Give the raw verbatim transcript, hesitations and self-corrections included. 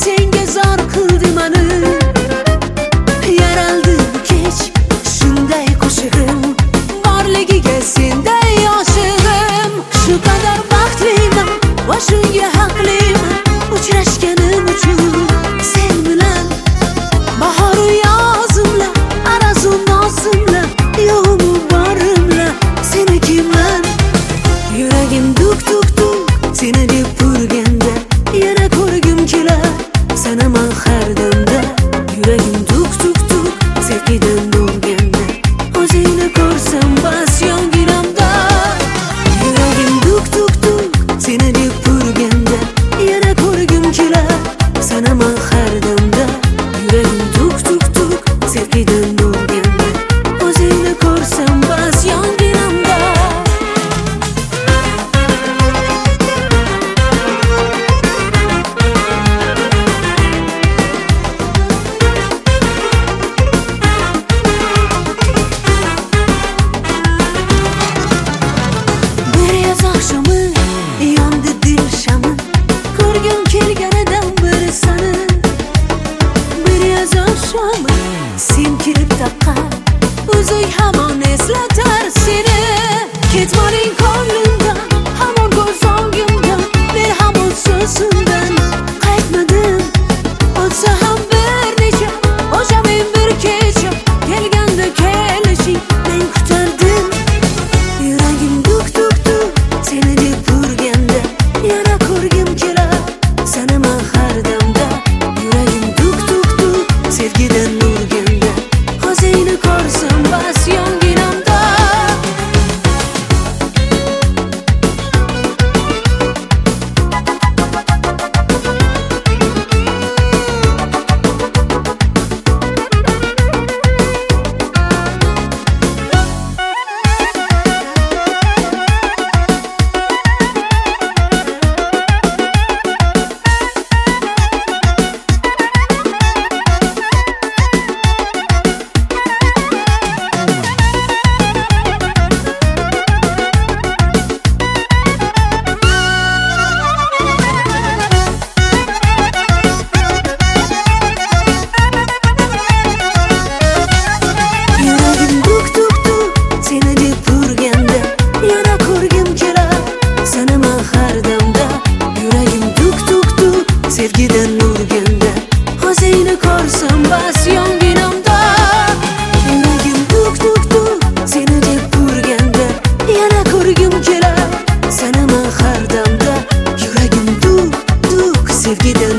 senga zor qildi mani. Yaraldi bu kech shunday qo'shig'im, borligiga senday yoshig'im. Shu qadar baxtliman va shunga haqliman, uchrashganim uchun sen bilan. Bahoru yozimla, arazu nozimla, yo'g'imu borimla senikiman. Yuragim duk duk duk seni deb urganda, yana ko'rgim kelar sanaman har damda. Yuragim duk duk duk sevgidan urganda, o'zingni ko'rsam bas yonginamda. Yuragim duk duk duk seni deb urganda, yana ko'rgim kelar sanaman har damda. Yuragim duk duk duk sevgidan urganda, o'zingni ko'rsam bas yonginamda. Yondi dil shami, ko'rgim kelganidan beri sani. Bir yoz oqshomi sen kirib taqqa, o'zing hamon eslatar seni. Ketmoning ko'nglimdan, hamon ko'z o'ngimdan, men hamon so'zimdan qaytmadim. O'tsa ham bir necha, o'sha men bir kecha, kelganda kelishing men kutardim. Yuragim duk duk duk seni deb urganda, yana ko'rgim kelar sanaman har damda. Yuragim duk duk duk sevgidan urganda, o'zingni ko'rsam bas yonginamda. Sevgidan urganda, o'zingni ko'rsam bas yonginamda. Yuragim duk duk duk seni deb urganda, yana ko'rgim kelar sanaman har damda. Yuragim duk duk sevgidan